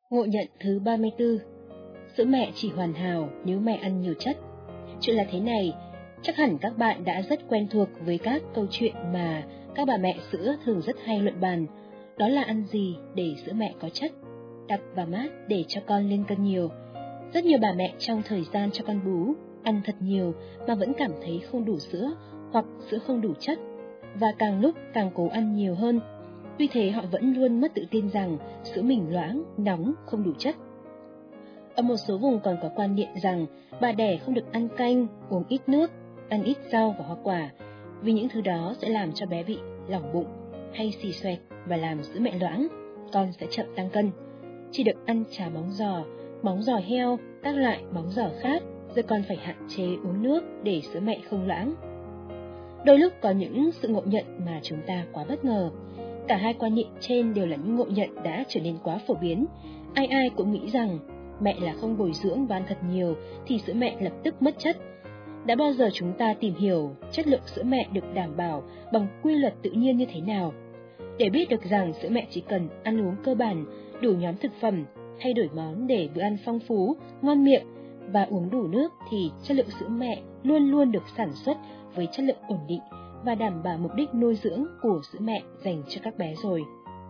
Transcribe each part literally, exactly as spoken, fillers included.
Ngộ nhận thứ ba mươi tư. Sữa mẹ chỉ hoàn hảo nếu mẹ ăn nhiều chất. Chuyện là thế này, chắc hẳn các bạn đã rất quen thuộc với các câu chuyện mà các bà mẹ sữa thường rất hay luận bàn. Đó là ăn gì để sữa mẹ có chất, đặc và mát để cho con lên cân nhiều. Rất nhiều bà mẹ trong thời gian cho con bú, ăn thật nhiều mà vẫn cảm thấy không đủ sữa hoặc sữa không đủ chất, và càng lúc càng cố ăn nhiều hơn. Tuy thế họ vẫn luôn mất tự tin rằng sữa mình loãng, nóng, không đủ chất. Ở một số vùng còn có quan niệm rằng bà đẻ không được ăn canh, uống ít nước, ăn ít rau và hoa quả, vì những thứ đó sẽ làm cho bé bị lỏng bụng hay xì xoẹt và làm sữa mẹ loãng, con sẽ chậm tăng cân. Chỉ được ăn cháo móng giò, móng giò heo, các loại móng giò khác, rồi còn phải hạn chế uống nước để sữa mẹ không loãng. Đôi lúc có những sự ngộ nhận mà chúng ta quá bất ngờ. Cả hai quan niệm trên đều là những ngộ nhận đã trở nên quá phổ biến. Ai ai cũng nghĩ rằng mẹ là không bồi dưỡng và ăn thật nhiều thì sữa mẹ lập tức mất chất. Đã bao giờ chúng ta tìm hiểu chất lượng sữa mẹ được đảm bảo bằng quy luật tự nhiên như thế nào? Để biết được rằng sữa mẹ chỉ cần ăn uống cơ bản, đủ nhóm thực phẩm, thay đổi món để bữa ăn phong phú, ngon miệng và uống đủ nước thì chất lượng sữa mẹ luôn luôn được sản xuất với chất lượng ổn định và đảm bảo mục đích nuôi dưỡng của sữa mẹ dành cho các bé rồi.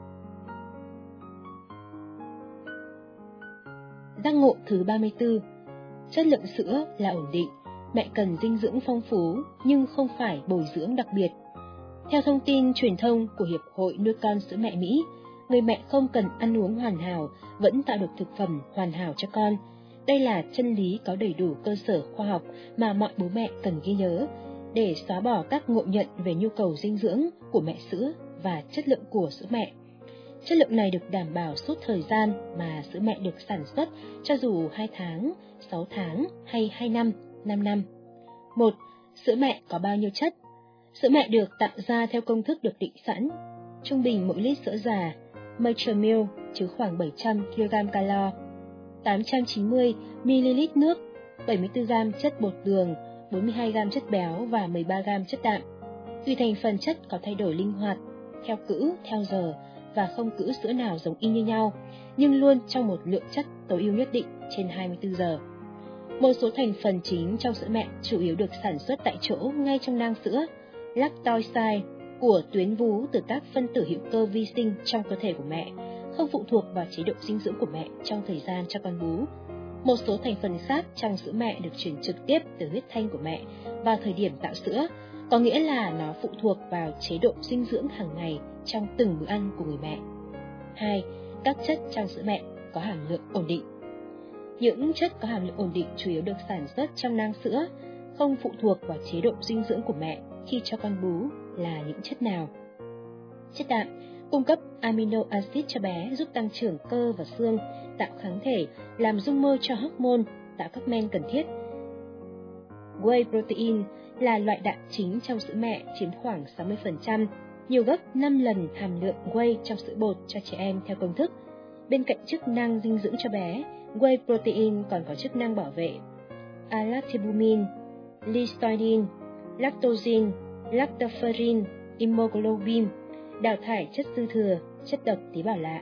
Giác ngộ thứ ba mươi tư. Chất lượng sữa là ổn định, mẹ cần dinh dưỡng phong phú nhưng không phải bồi dưỡng đặc biệt. Theo thông tin truyền thông của Hiệp hội Nuôi con sữa mẹ Mỹ, người mẹ không cần ăn uống hoàn hảo vẫn tạo được thực phẩm hoàn hảo cho con. Đây là chân lý có đầy đủ cơ sở khoa học mà mọi bố mẹ cần ghi nhớ để xóa bỏ các ngộ nhận về nhu cầu dinh dưỡng của mẹ sữa và chất lượng của sữa mẹ. Chất lượng này được đảm bảo suốt thời gian mà sữa mẹ được sản xuất, cho dù hai tháng, sáu tháng hay hai năm, năm năm. một. Sữa mẹ có bao nhiêu chất? Sữa mẹ được tạo ra theo công thức được định sẵn. Trung bình mỗi lít sữa già, Mature Milk chứa khoảng bảy trăm ki lô gam calo, tám trăm chín mươi mi li lít nước, bảy mươi tư gam chất bột đường, bốn mươi hai gam chất béo và mười ba gam chất đạm. Tùy thành phần chất có thay đổi linh hoạt, theo cữ, theo giờ, và không cữ sữa nào giống y như nhau, nhưng luôn trong một lượng chất tối ưu nhất định trên hai mươi tư giờ. Một số thành phần chính trong sữa mẹ chủ yếu được sản xuất tại chỗ ngay trong nang sữa, lactoicide của tuyến vú từ các phân tử hữu cơ vi sinh trong cơ thể của mẹ, không phụ thuộc vào chế độ dinh dưỡng của mẹ trong thời gian cho con bú. Một số thành phần khác trong sữa mẹ được chuyển trực tiếp từ huyết thanh của mẹ vào thời điểm tạo sữa, có nghĩa là nó phụ thuộc vào chế độ dinh dưỡng hàng ngày trong từng bữa ăn của người mẹ. hai. Các chất trong sữa mẹ có hàm lượng ổn định. Những chất có hàm lượng ổn định chủ yếu được sản xuất trong nang sữa, không phụ thuộc vào chế độ dinh dưỡng của mẹ khi cho con bú là những chất nào. Chất đạm cung cấp amino acid cho bé, giúp tăng trưởng cơ và xương, tạo kháng thể, làm dung môi cho hormone, tạo các men cần thiết. Whey protein là loại đạm chính trong sữa mẹ, chiếm khoảng sáu mươi phần trăm, nhiều gấp năm lần hàm lượng whey trong sữa bột cho trẻ em theo công thức. Bên cạnh chức năng dinh dưỡng cho bé, whey protein còn có chức năng bảo vệ alactabumin, lysoidin, lactosin, lactoferrin, immunoglobulin, đào thải chất dư thừa, chất độc tế bào lạ.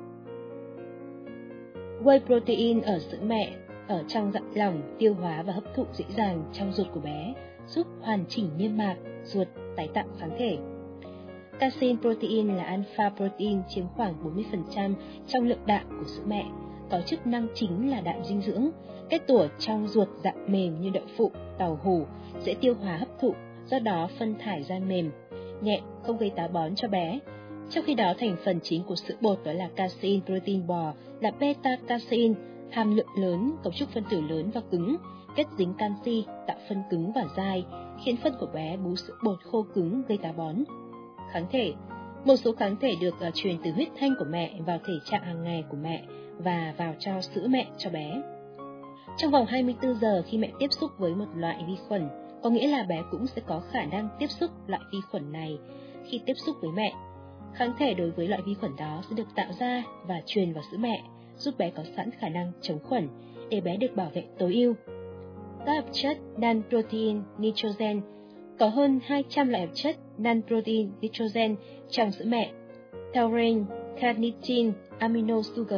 Whey protein ở sữa mẹ ở trong dạng lỏng, tiêu hóa và hấp thụ dễ dàng trong ruột của bé, giúp hoàn chỉnh niêm mạc, ruột, tái tạo kháng thể. Casein protein là alpha protein, chiếm khoảng bốn mươi phần trăm trong lượng đạm của sữa mẹ, có chức năng chính là đạm dinh dưỡng, kết tủa trong ruột dạng mềm như đậu phụ, tàu hũ, dễ tiêu hóa hấp thụ, do đó phân thải ra mềm, nhẹ, không gây táo bón cho bé. Trong khi đó, thành phần chính của sữa bột đó là casein protein bò, là beta-casein, hàm lượng lớn, cấu trúc phân tử lớn và cứng, kết dính canxi, tạo phân cứng và dai, khiến phân của bé bú sữa bột khô cứng, gây táo bón. Kháng thể. Một số kháng thể được uh, truyền từ huyết thanh của mẹ vào thể trạng hàng ngày của mẹ và vào cho sữa mẹ cho bé. Trong vòng hai mươi tư giờ khi mẹ tiếp xúc với một loại vi khuẩn, có nghĩa là bé cũng sẽ có khả năng tiếp xúc loại vi khuẩn này khi tiếp xúc với mẹ. Kháng thể đối với loại vi khuẩn đó sẽ được tạo ra và truyền vào sữa mẹ, giúp bé có sẵn khả năng chống khuẩn để bé được bảo vệ tối ưu. Các hợp chất non-protein nitrogen. Có hơn hai trăm loại hợp chất non-protein nitrogen trong sữa mẹ: taurine, carnitine, amino sugar,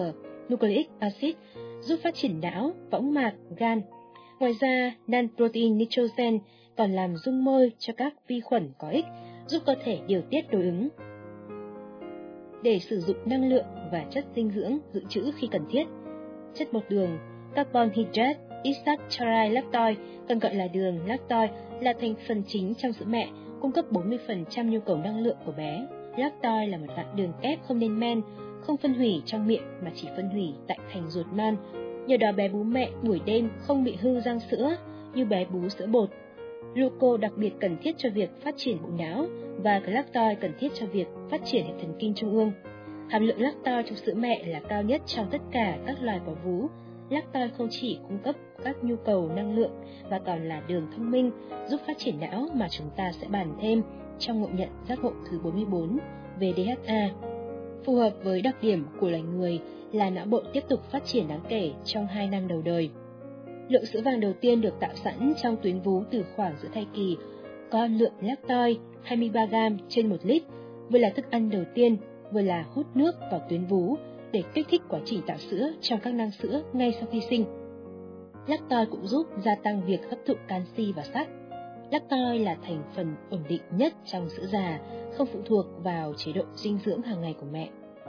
nucleic acid, giúp phát triển não, võng mạc, gan. Ngoài ra, non-protein nitrogen còn làm dung môi cho các vi khuẩn có ích, giúp cơ thể điều tiết đối ứng. Để sử dụng năng lượng và chất dinh dưỡng dự trữ khi cần thiết, chất bột đường, carbon hydrate, disaccharide lactose, còn gọi là đường lactose, là thành phần chính trong sữa mẹ, cung cấp bốn mươi phần trăm nhu cầu năng lượng của bé. Lactose là một loại đường kép không nên men, không phân hủy trong miệng mà chỉ phân hủy tại thành ruột non. Nhờ đó bé bú mẹ buổi đêm không bị hư răng sữa như bé bú sữa bột. Glucose đặc biệt cần thiết cho việc phát triển bộ não và galactose cần thiết cho việc phát triển hệ thần kinh trung ương. Hàm lượng lactose trong sữa mẹ là cao nhất trong tất cả các loài có vú. Lactose không chỉ cung cấp các nhu cầu năng lượng và còn là đường thông minh giúp phát triển não mà chúng ta sẽ bàn thêm trong ngộ nhận giác ngộ thứ bốn mươi bốn về đê hát a. Phù hợp với đặc điểm của loài người là não bộ tiếp tục phát triển đáng kể trong hai năm đầu đời. Lượng sữa vàng đầu tiên được tạo sẵn trong tuyến vú từ khoảng giữa thai kỳ, có lượng lactose hai mươi ba gam trên một lít, vừa là thức ăn đầu tiên, vừa là hút nước vào tuyến vú để kích thích quá trình tạo sữa trong các nang sữa ngay sau khi sinh. Lactose cũng giúp gia tăng việc hấp thụ canxi và sắt. Lactose là thành phần ổn định nhất trong sữa già, không phụ thuộc vào chế độ dinh dưỡng hàng ngày của mẹ.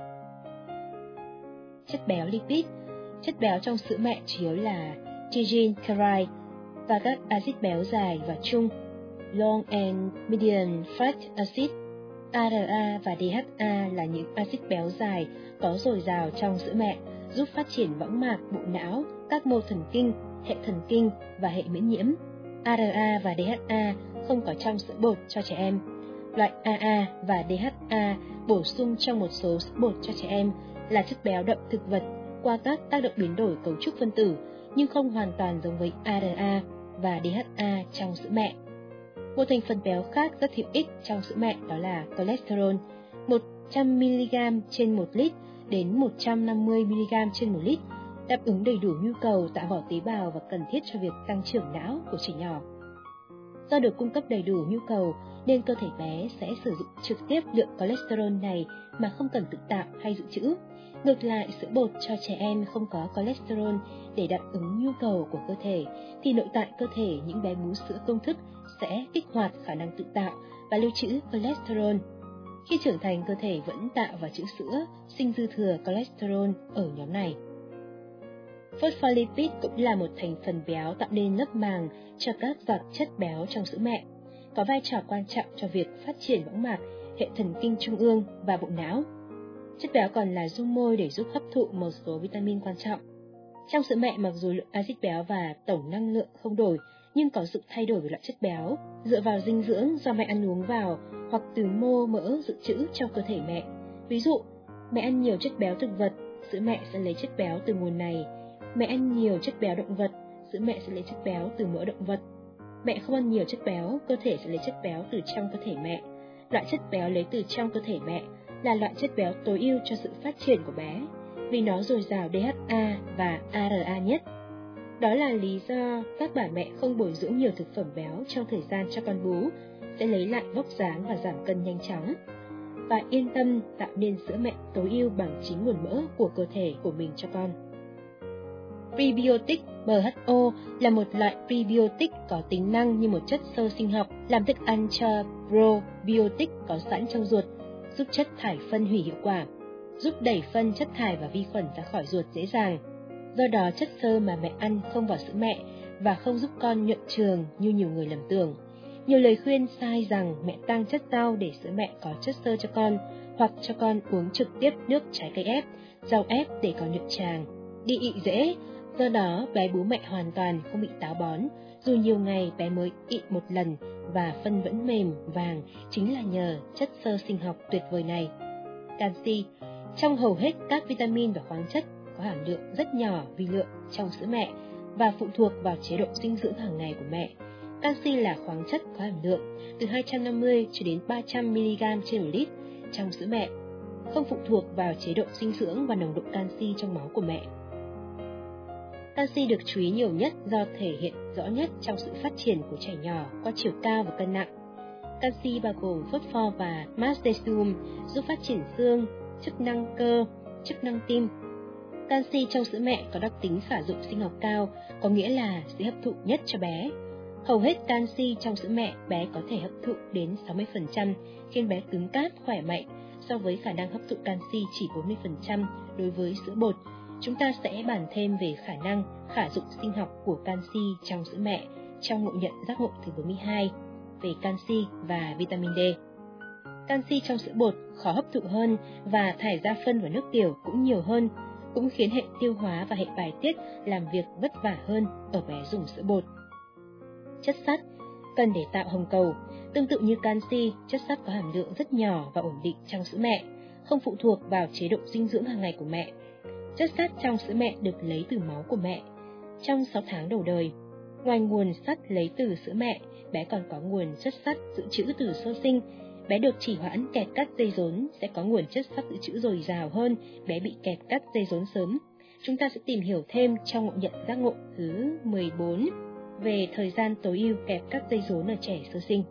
Chất béo lipid. Chất béo trong sữa mẹ chủ yếu là triglyceride và các axit béo dài và trung, long and medium fat acid. a rờ a và đê hát a là những axit béo dài có dồi dào trong sữa mẹ, giúp phát triển võng mạc, bộ não, các mô thần kinh, hệ thần kinh và hệ miễn nhiễm. a rờ a và đê hát a không có trong sữa bột cho trẻ em. Loại a a và đê hát a bổ sung trong một số sữa bột cho trẻ em là chất béo đậm thực vật qua các tác động biến đổi cấu trúc phân tử, nhưng không hoàn toàn giống với a rờ a và đê hát a trong sữa mẹ. Một thành phần béo khác rất hữu ích trong sữa mẹ đó là cholesterol, một trăm mi-li-gam trên một lít đến một trăm năm mươi mi-li-gam trên một lít, đáp ứng đầy đủ nhu cầu tạo vỏ tế bào và cần thiết cho việc tăng trưởng não của trẻ nhỏ. Do được cung cấp đầy đủ nhu cầu nên cơ thể bé sẽ sử dụng trực tiếp lượng cholesterol này mà không cần tự tạo hay dự trữ. Ngược lại, sữa bột cho trẻ em không có cholesterol để đáp ứng nhu cầu của cơ thể, thì nội tại cơ thể những bé bú sữa công thức sẽ kích hoạt khả năng tự tạo và lưu trữ cholesterol. Khi trưởng thành, cơ thể vẫn tạo và trữ sữa, sinh dư thừa cholesterol ở nhóm này. Phospholipid cũng là một thành phần béo tạo nên lớp màng cho các giọt chất béo trong sữa mẹ, có vai trò quan trọng cho việc phát triển võng mạc, hệ thần kinh trung ương và bộ não. Chất béo còn là dung môi để giúp hấp thụ một số vitamin quan trọng. Trong sữa mẹ, mặc dù lượng axit béo và tổng năng lượng không đổi, nhưng có sự thay đổi về loại chất béo dựa vào dinh dưỡng do mẹ ăn uống vào hoặc từ mô mỡ dự trữ trong cơ thể mẹ. Ví dụ, mẹ ăn nhiều chất béo thực vật, sữa mẹ sẽ lấy chất béo từ nguồn này. Mẹ ăn nhiều chất béo động vật, sữa mẹ sẽ lấy chất béo từ mỡ động vật. Mẹ không ăn nhiều chất béo, cơ thể sẽ lấy chất béo từ trong cơ thể mẹ. Loại chất béo lấy từ trong cơ thể mẹ là loại chất béo tối ưu cho sự phát triển của bé, vì nó dồi dào đê hát a và a rờ a nhất. Đó là lý do các bà mẹ không bồi dưỡng nhiều thực phẩm béo trong thời gian cho con bú sẽ lấy lại vóc dáng và giảm cân nhanh chóng. Và yên tâm tạo nên sữa mẹ tối ưu bằng chính nguồn mỡ của cơ thể của mình cho con. Prebiotic bê hát o là một loại prebiotic có tính năng như một chất xơ sinh học, làm thức ăn cho probiotic có sẵn trong ruột, giúp chất thải phân hủy hiệu quả, giúp đẩy phân chất thải và vi khuẩn ra khỏi ruột dễ dàng. Do đó, chất xơ mà mẹ ăn không vào sữa mẹ và không giúp con nhuận trường như nhiều người lầm tưởng. Nhiều lời khuyên sai rằng mẹ tăng chất rau để sữa mẹ có chất xơ cho con, hoặc cho con uống trực tiếp nước trái cây ép, rau ép để có nhuận tràng, đi ị dễ. Do đó, bé bú mẹ hoàn toàn không bị táo bón, dù nhiều ngày bé mới ị một lần và phân vẫn mềm, vàng, chính là nhờ chất xơ sinh học tuyệt vời này. Canxi. Trong hầu hết các vitamin và khoáng chất có hàm lượng rất nhỏ vi lượng trong sữa mẹ và phụ thuộc vào chế độ dinh dưỡng hàng ngày của mẹ. Canxi là khoáng chất có hàm lượng từ hai trăm năm mươi cho đến ba trăm mi-li-gam trên một lít trong sữa mẹ, không phụ thuộc vào chế độ dinh dưỡng và nồng độ canxi trong máu của mẹ. Canxi được chú ý nhiều nhất do thể hiện rõ nhất trong sự phát triển của trẻ nhỏ qua chiều cao và cân nặng. Canxi bao gồm phosphor và magnesium giúp phát triển xương, chức năng cơ, chức năng tim. Canxi trong sữa mẹ có đặc tính khả dụng sinh học cao, có nghĩa là sẽ hấp thụ nhất cho bé. Hầu hết canxi trong sữa mẹ bé có thể hấp thụ đến sáu mươi phần trăm, khiến bé cứng cáp, khỏe mạnh, so với khả năng hấp thụ canxi chỉ bốn mươi phần trăm đối với sữa bột. Chúng ta sẽ bàn thêm về khả năng khả dụng sinh học của canxi trong sữa mẹ trong ngộ nhận giác ngộ thứ bốn mươi hai về canxi và vitamin D. Canxi trong sữa bột khó hấp thụ hơn và thải ra phân và nước tiểu cũng nhiều hơn, cũng khiến hệ tiêu hóa và hệ bài tiết làm việc vất vả hơn ở bé dùng sữa bột. Chất sắt cần để tạo hồng cầu. Tương tự như canxi, chất sắt có hàm lượng rất nhỏ và ổn định trong sữa mẹ, không phụ thuộc vào chế độ dinh dưỡng hàng ngày của mẹ. Chất sắt trong sữa mẹ được lấy từ máu của mẹ. Trong sáu tháng đầu đời, ngoài nguồn sắt lấy từ sữa mẹ, bé còn có nguồn chất sắt dự trữ từ sơ sinh. Bé được chỉ hoãn kẹp cắt dây rốn sẽ có nguồn chất sắt dự trữ dồi dào hơn bé bị kẹp cắt dây rốn sớm. Chúng ta sẽ tìm hiểu thêm trong ngộ nhận giác ngộ thứ mười bốn về thời gian tối ưu kẹp cắt dây rốn ở trẻ sơ sinh.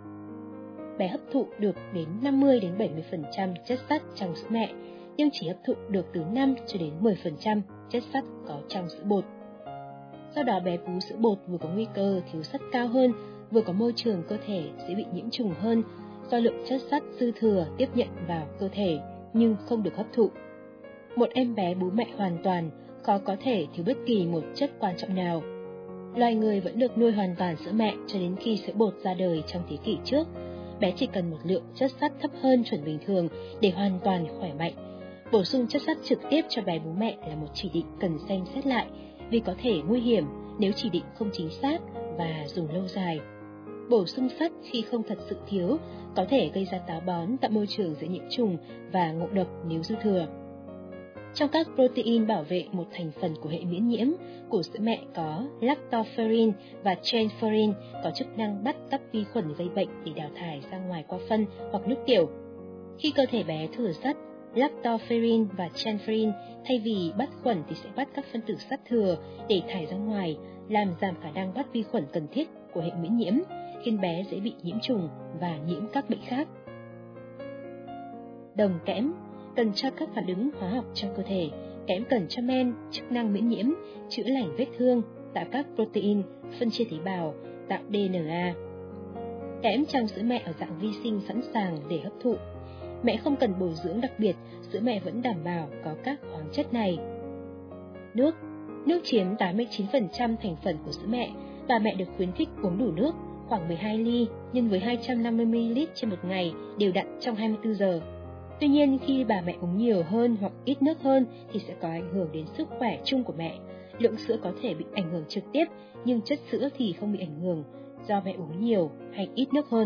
Bé hấp thụ được đến năm mươi đến bảy mươi phần trăm chất sắt trong sữa mẹ, nhưng chỉ hấp thụ được từ năm cho đến mười phần trăm chất sắt có trong sữa bột. Do đó bé bú sữa bột vừa có nguy cơ thiếu sắt cao hơn, vừa có môi trường cơ thể sẽ bị nhiễm trùng hơn do lượng chất sắt dư thừa tiếp nhận vào cơ thể nhưng không được hấp thụ. Một em bé bú mẹ hoàn toàn khó có thể thiếu bất kỳ một chất quan trọng nào. Loài người vẫn được nuôi hoàn toàn sữa mẹ cho đến khi sữa bột ra đời trong thế kỷ trước. Bé chỉ cần một lượng chất sắt thấp hơn chuẩn bình thường để hoàn toàn khỏe mạnh. Bổ sung chất sắt trực tiếp cho bé bú mẹ là một chỉ định cần xem xét lại vì có thể nguy hiểm nếu chỉ định không chính xác và dùng lâu dài. Bổ sung sắt khi không thật sự thiếu có thể gây ra táo bón, tạo môi trường dễ nhiễm trùng và ngộ độc nếu dư thừa. Trong các protein bảo vệ một thành phần của hệ miễn nhiễm của sữa mẹ có lactoferrin và chanferrin có chức năng bắt các vi khuẩn gây bệnh để đào thải ra ngoài qua phân hoặc nước tiểu. Khi cơ thể bé thừa sắt, lactoferrin và chanferrin thay vì bắt khuẩn thì sẽ bắt các phân tử sắt thừa để thải ra ngoài, làm giảm khả năng bắt vi khuẩn cần thiết của hệ miễn nhiễm, khiến bé dễ bị nhiễm trùng và nhiễm các bệnh khác. Đồng kẽm cần cho các phản ứng hóa học trong cơ thể. Kẽm cần cho men, chức năng miễn nhiễm, chữa lành vết thương, tạo các protein, phân chia tế bào, tạo đê en a. Kẽm trong sữa mẹ ở dạng vi sinh sẵn sàng để hấp thụ. Mẹ không cần bồi dưỡng đặc biệt, sữa mẹ vẫn đảm bảo có các khoáng chất này. Nước Nước chiếm tám mươi chín phần trăm thành phần của sữa mẹ. Bà mẹ được khuyến khích uống đủ nước, khoảng mười hai ly nhân với hai trăm năm mươi mi li lít trên một ngày, đều đặn trong hai mươi tư giờ. Tuy nhiên, khi bà mẹ uống nhiều hơn hoặc ít nước hơn thì sẽ có ảnh hưởng đến sức khỏe chung của mẹ. Lượng sữa có thể bị ảnh hưởng trực tiếp, nhưng chất sữa thì không bị ảnh hưởng do mẹ uống nhiều hay ít nước hơn.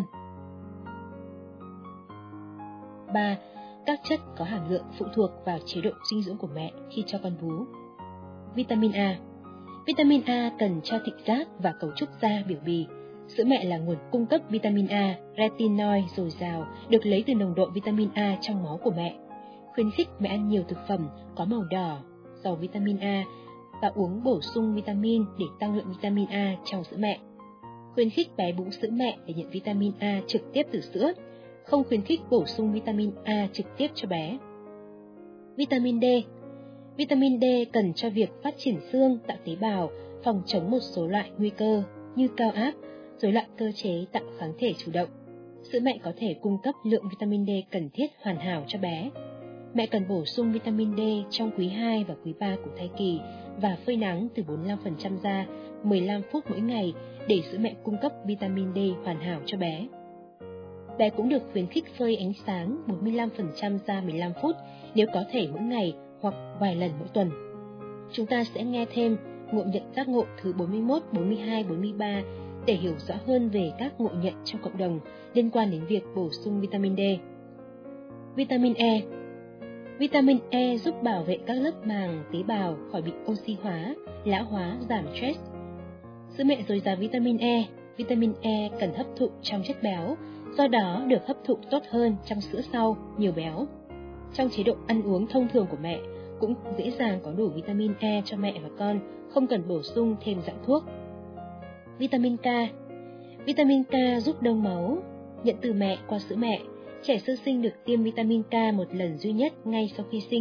ba. Các chất có hàm lượng phụ thuộc vào chế độ dinh dưỡng của mẹ khi cho con bú. Vitamin A. Vitamin A cần cho thịt giác và cấu trúc da biểu bì. Sữa mẹ là nguồn cung cấp vitamin A, retinoid dồi dào, được lấy từ nồng độ vitamin A trong máu của mẹ. Khuyến khích mẹ ăn nhiều thực phẩm có màu đỏ, giàu vitamin A và uống bổ sung vitamin để tăng lượng vitamin A trong sữa mẹ. Khuyến khích bé bú sữa mẹ để nhận vitamin A trực tiếp từ sữa, không khuyến khích bổ sung vitamin A trực tiếp cho bé. Vitamin D. Vitamin D cần cho việc phát triển xương, tạo tế bào, phòng chống một số loại nguy cơ như cao áp, rối loạn cơ chế tạo kháng thể chủ động. Sữa mẹ có thể cung cấp lượng vitamin D cần thiết hoàn hảo cho bé. Mẹ cần bổ sung vitamin D trong quý hai và quý ba của thai kỳ và phơi nắng từ bốn mươi lăm phần trăm da mười lăm phút mỗi ngày để sữa mẹ cung cấp vitamin D hoàn hảo cho bé. Bé cũng được khuyến khích phơi ánh sáng bốn mươi lăm phần trăm da mười lăm phút nếu có thể mỗi ngày hoặc vài lần mỗi tuần. Chúng ta sẽ nghe thêm ngộ nhận giác ngộ thứ bốn mươi mốt, bốn mươi hai, bốn mươi ba để hiểu rõ hơn về các ngộ nhận trong cộng đồng liên quan đến việc bổ sung vitamin D. Vitamin E. Vitamin E giúp bảo vệ các lớp màng tế bào khỏi bị oxy hóa, lão hóa, giảm stress. Sữa mẹ dồi dào vitamin E. Vitamin E cần hấp thụ trong chất béo, do đó được hấp thụ tốt hơn trong sữa sau, nhiều béo. Trong chế độ ăn uống thông thường của mẹ, cũng dễ dàng có đủ vitamin E cho mẹ và con, không cần bổ sung thêm dạng thuốc. Vitamin K. Vitamin K giúp đông máu, nhận từ mẹ qua sữa mẹ. Trẻ sơ sinh được tiêm vitamin K một lần duy nhất ngay sau khi sinh,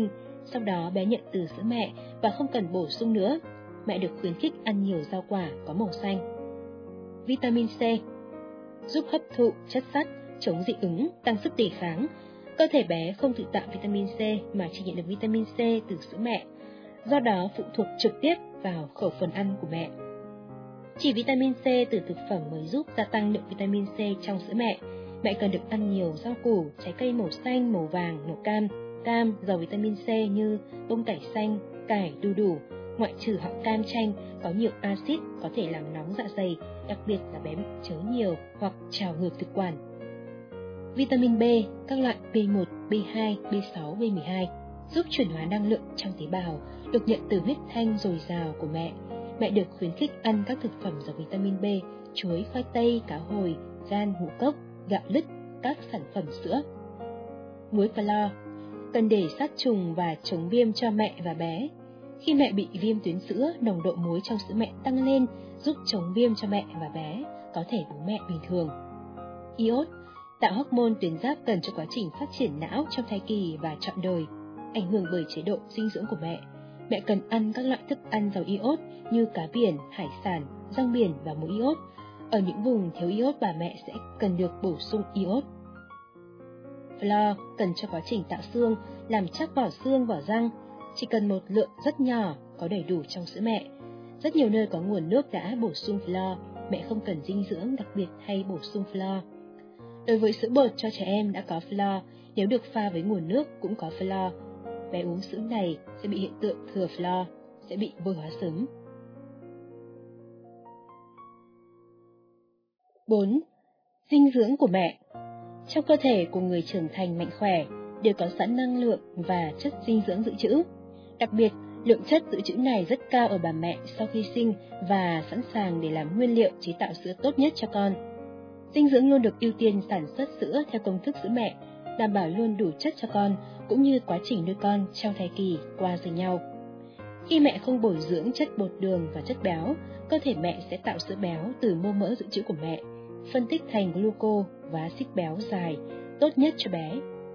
sau đó bé nhận từ sữa mẹ và không cần bổ sung nữa. Mẹ được khuyến khích ăn nhiều rau quả có màu xanh. Vitamin C giúp hấp thụ chất sắt, chống dị ứng, tăng sức đề kháng. Cơ thể bé không tự tạo vitamin C mà chỉ nhận được vitamin C từ sữa mẹ, do đó phụ thuộc trực tiếp vào khẩu phần ăn của mẹ. Chỉ vitamin C từ thực phẩm mới giúp gia tăng lượng vitamin C trong sữa mẹ. Mẹ cần được ăn nhiều rau củ, trái cây màu xanh, màu vàng, màu cam, cam giàu vitamin C như bông cải xanh, cải, đu đủ, ngoại trừ họ cam chanh có nhiều axit có thể làm nóng dạ dày, đặc biệt là bé bị chớ nhiều hoặc trào ngược thực quản. Vitamin B, các loại B một, B hai, B sáu, B mười hai giúp chuyển hóa năng lượng trong tế bào, được nhận từ huyết thanh dồi dào của mẹ. Mẹ được khuyến khích ăn các thực phẩm giàu vitamin B, chuối, khoai tây, cá hồi, gan, ngũ cốc, gạo lứt, các sản phẩm sữa. Muối clo cần để sát trùng và chống viêm cho mẹ và bé. Khi mẹ bị viêm tuyến sữa, nồng độ muối trong sữa mẹ tăng lên, giúp chống viêm cho mẹ và bé, có thể bú mẹ bình thường. Iốt tạo hormone tuyến giáp cần cho quá trình phát triển não trong thai kỳ và trọn đời, ảnh hưởng bởi chế độ dinh dưỡng của mẹ. Mẹ cần ăn các loại thức ăn giàu iốt như cá biển, hải sản, rong biển và muối iốt. Ở những vùng thiếu iốt, bà mẹ sẽ cần được bổ sung iốt. Flo cần cho quá trình tạo xương, làm chắc vỏ xương, vỏ răng. Chỉ cần một lượng rất nhỏ, có đầy đủ trong sữa mẹ. Rất nhiều nơi có nguồn nước đã bổ sung flo, mẹ không cần dinh dưỡng đặc biệt hay bổ sung flo. Đối với sữa bột cho trẻ em đã có flo, nếu được pha với nguồn nước cũng có flo, bé uống sữa này sẽ bị hiện tượng thừa flo, sẽ bị vôi hóa sớm. bốn. Dinh dưỡng của mẹ. Trong cơ thể của người trưởng thành mạnh khỏe đều có sẵn năng lượng và chất dinh dưỡng dự trữ. Đặc biệt, lượng chất dự trữ này rất cao ở bà mẹ sau khi sinh và sẵn sàng để làm nguyên liệu chế tạo sữa tốt nhất cho con. Dinh dưỡng luôn được ưu tiên sản xuất sữa theo công thức sữa mẹ, đảm bảo luôn đủ chất cho con, cũng như quá trình nuôi con trong thai kỳ qua dần nhau. Khi mẹ không bồi dưỡng chất bột đường và chất béo, cơ thể mẹ sẽ tạo sữa béo từ mô mỡ dự trữ của mẹ, phân tích thành gluco và axit béo dài, tốt nhất cho bé.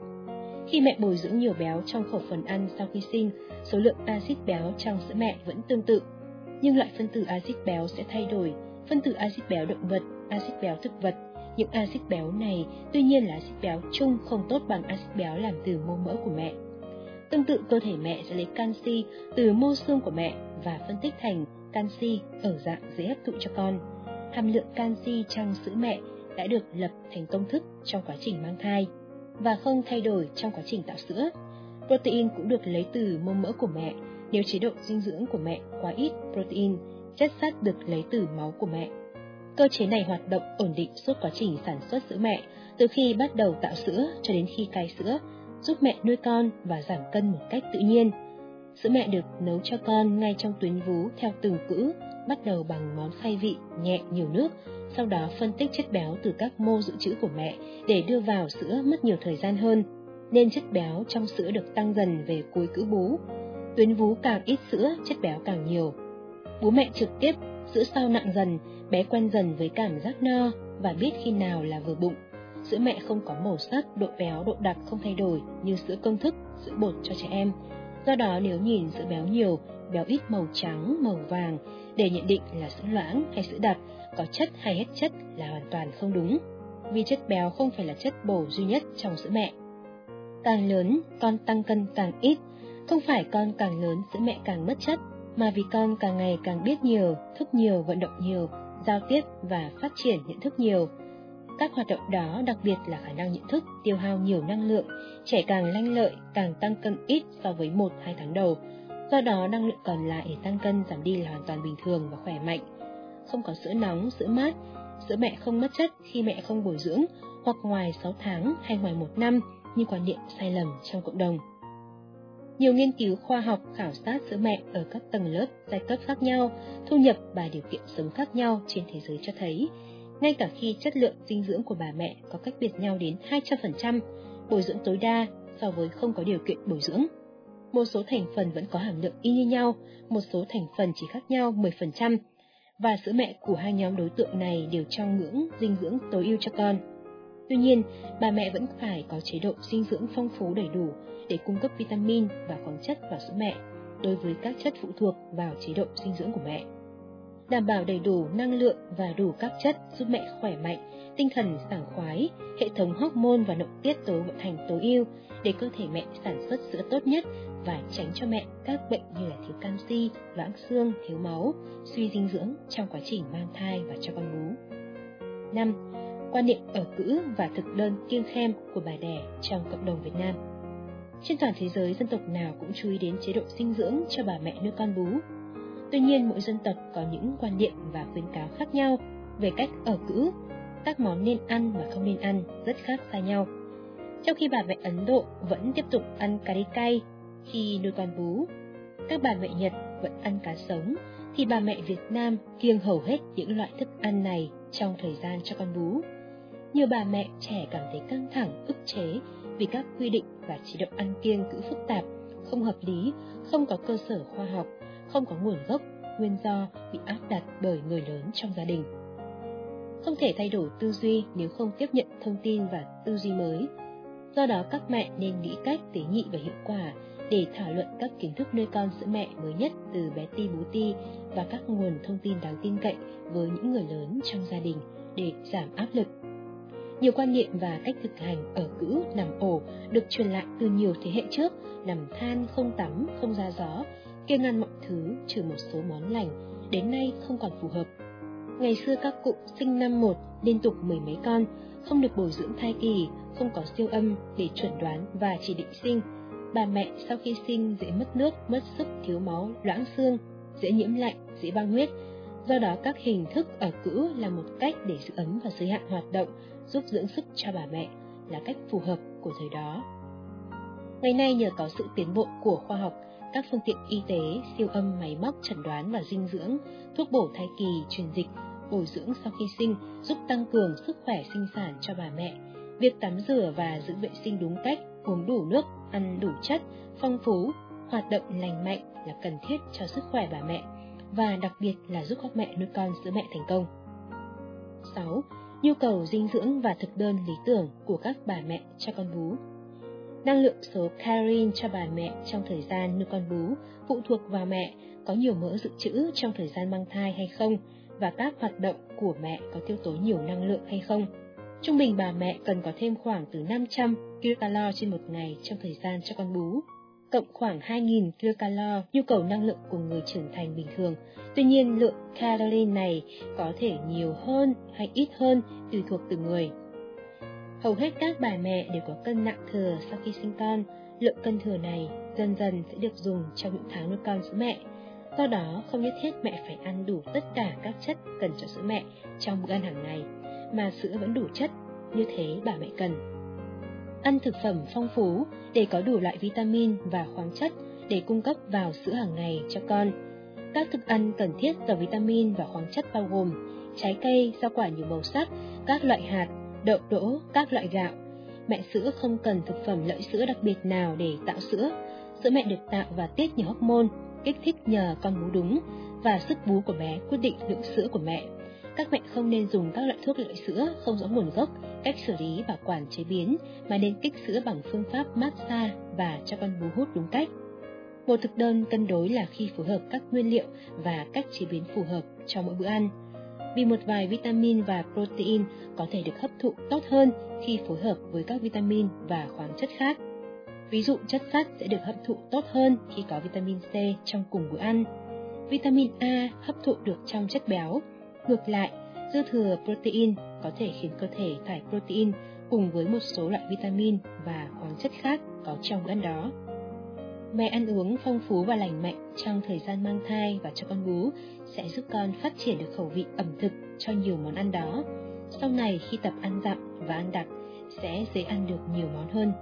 Khi mẹ bồi dưỡng nhiều béo trong khẩu phần ăn sau khi sinh, số lượng axit béo trong sữa mẹ vẫn tương tự, nhưng loại phân tử axit béo sẽ thay đổi, phân tử axit béo động vật, axit béo thực vật. Những axit béo này tuy nhiên là axit béo chung không tốt bằng axit béo làm từ mô mỡ của mẹ. Tương tự, cơ thể mẹ sẽ lấy canxi từ mô xương của mẹ và phân tích thành canxi ở dạng dễ hấp thụ cho con. Hàm lượng canxi trong sữa mẹ đã được lập thành công thức trong quá trình mang thai và không thay đổi trong quá trình tạo sữa. Protein cũng được lấy từ mô mỡ của mẹ. Nếu chế độ dinh dưỡng của mẹ quá ít protein, chất sắt được lấy từ máu của mẹ. Cơ chế này hoạt động ổn định suốt quá trình sản xuất sữa mẹ, từ khi bắt đầu tạo sữa cho đến khi cai sữa, giúp mẹ nuôi con và giảm cân một cách tự nhiên. Sữa mẹ được nấu cho con ngay trong tuyến vú theo từng cữ, bắt đầu bằng món khai vị nhẹ nhiều nước, sau đó phân tích chất béo từ các mô dự trữ của mẹ để đưa vào sữa mất nhiều thời gian hơn, nên chất béo trong sữa được tăng dần về cuối cữ bú. Tuyến vú càng ít sữa, chất béo càng nhiều. Bú mẹ trực tiếp, sữa sau nặng dần, bé quen dần với cảm giác no và biết khi nào là vừa bụng. Sữa mẹ không có màu sắc, độ béo, độ đặc không thay đổi như sữa công thức, sữa bột cho trẻ em. Do đó nếu nhìn sữa béo nhiều, béo ít màu trắng, màu vàng để nhận định là sữa loãng hay sữa đặc, có chất hay hết chất là hoàn toàn không đúng, vì chất béo không phải là chất bổ duy nhất trong sữa mẹ. Càng lớn, con tăng cân càng ít, không phải con càng lớn sữa mẹ càng mất chất, mà vì con càng ngày càng biết nhiều, thức nhiều, vận động nhiều, giao tiếp và phát triển nhận thức nhiều. Các hoạt động đó, đặc biệt là khả năng nhận thức, tiêu hao nhiều năng lượng, trẻ càng lanh lợi, càng tăng cân ít so với một đến hai tháng đầu. Do đó, năng lượng còn lại để tăng cân giảm đi là hoàn toàn bình thường và khỏe mạnh. Không có sữa nóng, sữa mát, sữa mẹ không mất chất khi mẹ không bồi dưỡng, hoặc ngoài sáu tháng hay ngoài một năm, như quan niệm sai lầm trong cộng đồng. Nhiều nghiên cứu khoa học khảo sát sữa mẹ ở các tầng lớp, giai cấp khác nhau, thu nhập và điều kiện sống khác nhau trên thế giới cho thấy, ngay cả khi chất lượng dinh dưỡng của bà mẹ có cách biệt nhau đến hai trăm phần trăm, bồi dưỡng tối đa so với không có điều kiện bồi dưỡng. Một số thành phần vẫn có hàm lượng y như nhau, một số thành phần chỉ khác nhau mười phần trăm, và sữa mẹ của hai nhóm đối tượng này đều trong ngưỡng dinh dưỡng tối ưu cho con. Tuy nhiên, bà mẹ vẫn phải có chế độ dinh dưỡng phong phú đầy đủ để cung cấp vitamin và khoáng chất vào sữa mẹ đối với các chất phụ thuộc vào chế độ dinh dưỡng của mẹ. Đảm bảo đầy đủ năng lượng và đủ các chất giúp mẹ khỏe mạnh, tinh thần sảng khoái, hệ thống hormone và nội tiết tố vận hành tối ưu để cơ thể mẹ sản xuất sữa tốt nhất và tránh cho mẹ các bệnh như là thiếu canxi, loãng xương, thiếu máu, suy dinh dưỡng trong quá trình mang thai và cho con bú. năm. Quan niệm ở cữ và thực đơn kiêng khem của bà đẻ trong cộng đồng Việt Nam. Trên toàn thế giới, dân tộc nào cũng chú ý đến chế độ dinh dưỡng cho bà mẹ nuôi con bú. Tuy nhiên, mỗi dân tộc có những quan niệm và khuyến cáo khác nhau về cách ở cữ, các món nên ăn và không nên ăn rất khác xa nhau. Trong khi bà mẹ Ấn Độ vẫn tiếp tục ăn cà ri cay khi nuôi con bú, các bà mẹ Nhật vẫn ăn cá sống, thì bà mẹ Việt Nam kiêng hầu hết những loại thức ăn này trong thời gian cho con bú. Nhiều bà mẹ trẻ cảm thấy căng thẳng, ức chế vì các quy định và chế độ ăn kiêng cữ phức tạp, không hợp lý, không có cơ sở khoa học, không có nguồn gốc, nguyên do bị áp đặt bởi người lớn trong gia đình. Không thể thay đổi tư duy nếu không tiếp nhận thông tin và tư duy mới. Do đó, các mẹ nên nghĩ cách tế nhị và hiệu quả để thảo luận các kiến thức nuôi con sữa mẹ mới nhất từ bé Ti Bú Ti và các nguồn thông tin đáng tin cậy với những người lớn trong gia đình để giảm áp lực. Nhiều quan niệm và cách thực hành ở cữ nằm ổ được truyền lại từ nhiều thế hệ trước, nằm than, không tắm, không ra gió, kiêng ăn mọi thứ trừ một số món lành, đến nay không còn phù hợp. Ngày xưa các cụ sinh năm một liên tục mười mấy con, không được bồi dưỡng thai kỳ, không có siêu âm để chuẩn đoán và chỉ định sinh. Bà mẹ sau khi sinh dễ mất nước, mất sức, thiếu máu, loãng xương, dễ nhiễm lạnh, dễ băng huyết. Do đó các hình thức ở cữ là một cách để giữ ấm và giới hạn hoạt động, giúp dưỡng sức cho bà mẹ, là cách phù hợp của thời đó. Ngày nay nhờ có sự tiến bộ của khoa học, các phương tiện y tế, siêu âm, máy móc chẩn đoán và dinh dưỡng, thuốc bổ thai kỳ, truyền dịch, bồi dưỡng sau khi sinh giúp tăng cường sức khỏe sinh sản cho bà mẹ. Việc tắm rửa và giữ vệ sinh đúng cách, uống đủ nước, ăn đủ chất, phong phú, hoạt động lành mạnh là cần thiết cho sức khỏe bà mẹ và đặc biệt là giúp các mẹ nuôi con sữa mẹ thành công. sáu. Nhu cầu dinh dưỡng và thực đơn lý tưởng của các bà mẹ cho con bú. Năng lượng số calorie cho bà mẹ trong thời gian nuôi con bú phụ thuộc vào mẹ có nhiều mỡ dự trữ trong thời gian mang thai hay không và các hoạt động của mẹ có tiêu tốn nhiều năng lượng hay không. Trung bình bà mẹ cần có thêm khoảng từ năm trăm kilocalo trên một ngày trong thời gian cho con bú, cộng khoảng hai nghìn kilocalo nhu cầu năng lượng của người trưởng thành bình thường. Tuy nhiên, lượng calorie này có thể nhiều hơn hay ít hơn tùy thuộc từng người. Hầu hết các bà mẹ đều có cân nặng thừa sau khi sinh con. Lượng cân thừa này dần dần sẽ được dùng trong những tháng nuôi con sữa mẹ. Do đó, không nhất thiết mẹ phải ăn đủ tất cả các chất cần cho sữa mẹ trong bữa ăn hàng ngày, mà sữa vẫn đủ chất, như thế bà mẹ cần. Ăn thực phẩm phong phú để có đủ loại vitamin và khoáng chất để cung cấp vào sữa hàng ngày cho con. Các thức ăn cần thiết giàu vitamin và khoáng chất bao gồm trái cây, rau quả nhiều màu sắc, các loại hạt, đậu đỗ, các loại gạo. Mẹ sữa không cần thực phẩm lợi sữa đặc biệt nào để tạo sữa. Sữa mẹ được tạo và tiết nhiều hormone, kích thích nhờ con bú đúng, và sức bú của bé quyết định lượng sữa của mẹ. Các mẹ không nên dùng các loại thuốc lợi sữa không rõ nguồn gốc, cách xử lý, bảo quản, chế biến, mà nên kích sữa bằng phương pháp massage và cho con bú hút đúng cách. Một thực đơn cân đối là khi phối hợp các nguyên liệu và cách chế biến phù hợp cho mỗi bữa ăn. Vì một vài vitamin và protein có thể được hấp thụ tốt hơn khi phối hợp với các vitamin và khoáng chất khác. Ví dụ chất sắt sẽ được hấp thụ tốt hơn khi có vitamin C trong cùng bữa ăn. Vitamin A hấp thụ được trong chất béo. Ngược lại, dư thừa protein có thể khiến cơ thể thải protein cùng với một số loại vitamin và khoáng chất khác có trong bữa ăn đó. Mẹ ăn uống phong phú và lành mạnh trong thời gian mang thai và cho con bú sẽ giúp con phát triển được khẩu vị ẩm thực cho nhiều món ăn đó. Sau này khi tập ăn dặm và ăn đặc sẽ dễ ăn được nhiều món hơn.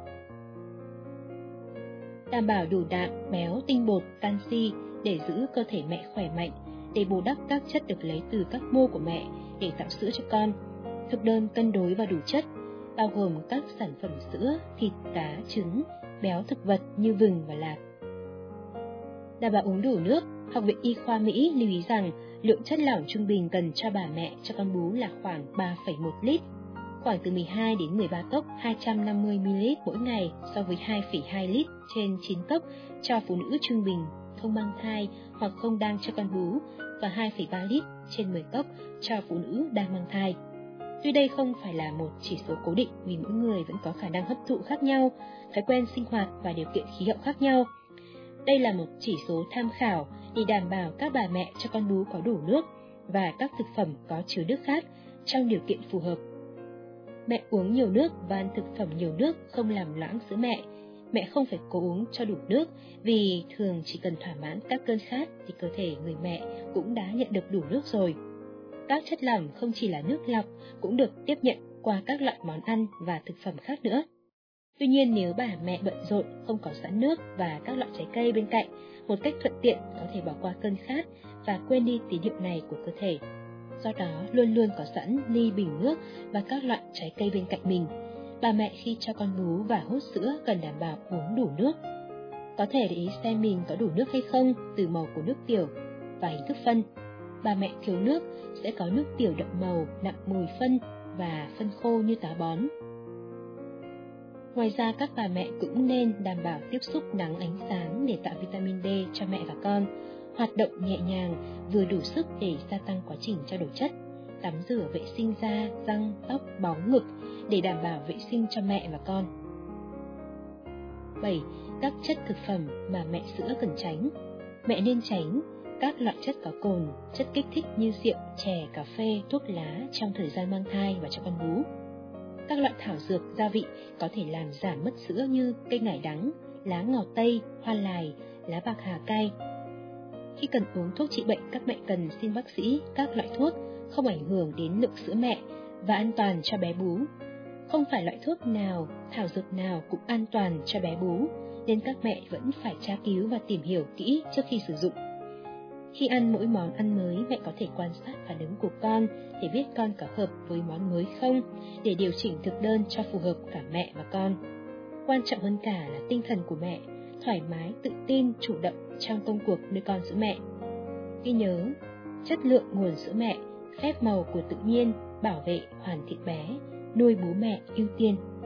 Đảm bảo đủ đạm, béo, tinh bột, canxi để giữ cơ thể mẹ khỏe mạnh, để bù đắp các chất được lấy từ các mô của mẹ để tạo sữa cho con. Thực đơn cân đối và đủ chất, bao gồm các sản phẩm sữa, thịt, cá, trứng, béo thực vật như vừng và lạc. Đảm bảo uống đủ nước. Học viện Y khoa Mỹ lưu ý rằng lượng chất lỏng trung bình cần cho bà mẹ cho con bú là khoảng ba phẩy một lít. khoảng từ mười hai đến mười ba cốc hai trăm năm mươi mi li lít mỗi ngày so với hai phẩy hai lít trên chín cốc cho phụ nữ trung bình không mang thai hoặc không đang cho con bú và hai phẩy ba lít trên mười cốc cho phụ nữ đang mang thai. Tuy đây không phải là một chỉ số cố định vì mỗi người vẫn có khả năng hấp thụ khác nhau, thói quen sinh hoạt và điều kiện khí hậu khác nhau. Đây là một chỉ số tham khảo để đảm bảo các bà mẹ cho con bú có đủ nước và các thực phẩm có chứa nước khác trong điều kiện phù hợp. Mẹ uống nhiều nước và ăn thực phẩm nhiều nước không làm loãng sữa mẹ. Mẹ không phải cố uống cho đủ nước vì thường chỉ cần thỏa mãn các cơn khát thì cơ thể người mẹ cũng đã nhận được đủ nước rồi. Các chất lỏng không chỉ là nước lọc cũng được tiếp nhận qua các loại món ăn và thực phẩm khác nữa. Tuy nhiên nếu bà mẹ bận rộn không có sẵn nước và các loại trái cây bên cạnh, một cách thuận tiện có thể bỏ qua cơn khát và quên đi tín hiệu này của cơ thể. Do đó luôn luôn có sẵn ly bình nước và các loại trái cây bên cạnh mình. Bà mẹ khi cho con bú và hút sữa cần đảm bảo uống đủ nước. Có thể để ý xem mình có đủ nước hay không từ màu của nước tiểu và hình thức phân. Bà mẹ thiếu nước sẽ có nước tiểu đậm màu, nặng mùi phân và phân khô như táo bón. Ngoài ra các bà mẹ cũng nên đảm bảo tiếp xúc nắng ánh sáng để tạo vitamin D cho mẹ và con, hoạt động nhẹ nhàng vừa đủ sức để gia tăng quá trình trao đổi chất, tắm rửa vệ sinh da, răng, tóc, bóng ngực để đảm bảo vệ sinh cho mẹ và con. bảy. Các chất thực phẩm mà mẹ sữa cần tránh. Mẹ nên tránh các loại chất có cồn, chất kích thích như rượu, chè, cà phê, thuốc lá trong thời gian mang thai và cho con bú. Các loại thảo dược, gia vị có thể làm giảm mất sữa như cây ngải đắng, lá ngò tây, hoa lài, lá bạc hà cay. Khi cần uống thuốc trị bệnh, các mẹ cần xin bác sĩ các loại thuốc không ảnh hưởng đến lượng sữa mẹ và an toàn cho bé bú. Không phải loại thuốc nào, thảo dược nào cũng an toàn cho bé bú, nên các mẹ vẫn phải tra cứu và tìm hiểu kỹ trước khi sử dụng. Khi ăn mỗi món ăn mới, mẹ có thể quan sát phản ứng của con để biết con có hợp với món mới không, để điều chỉnh thực đơn cho phù hợp cả mẹ và con. Quan trọng hơn cả là tinh thần của mẹ, thoải mái, tự tin, chủ động trong công cuộc nuôi con sữa mẹ. Ghi nhớ, chất lượng nguồn sữa mẹ, phép màu của tự nhiên, bảo vệ, hoàn thiện bé, nuôi bú mẹ ưu tiên.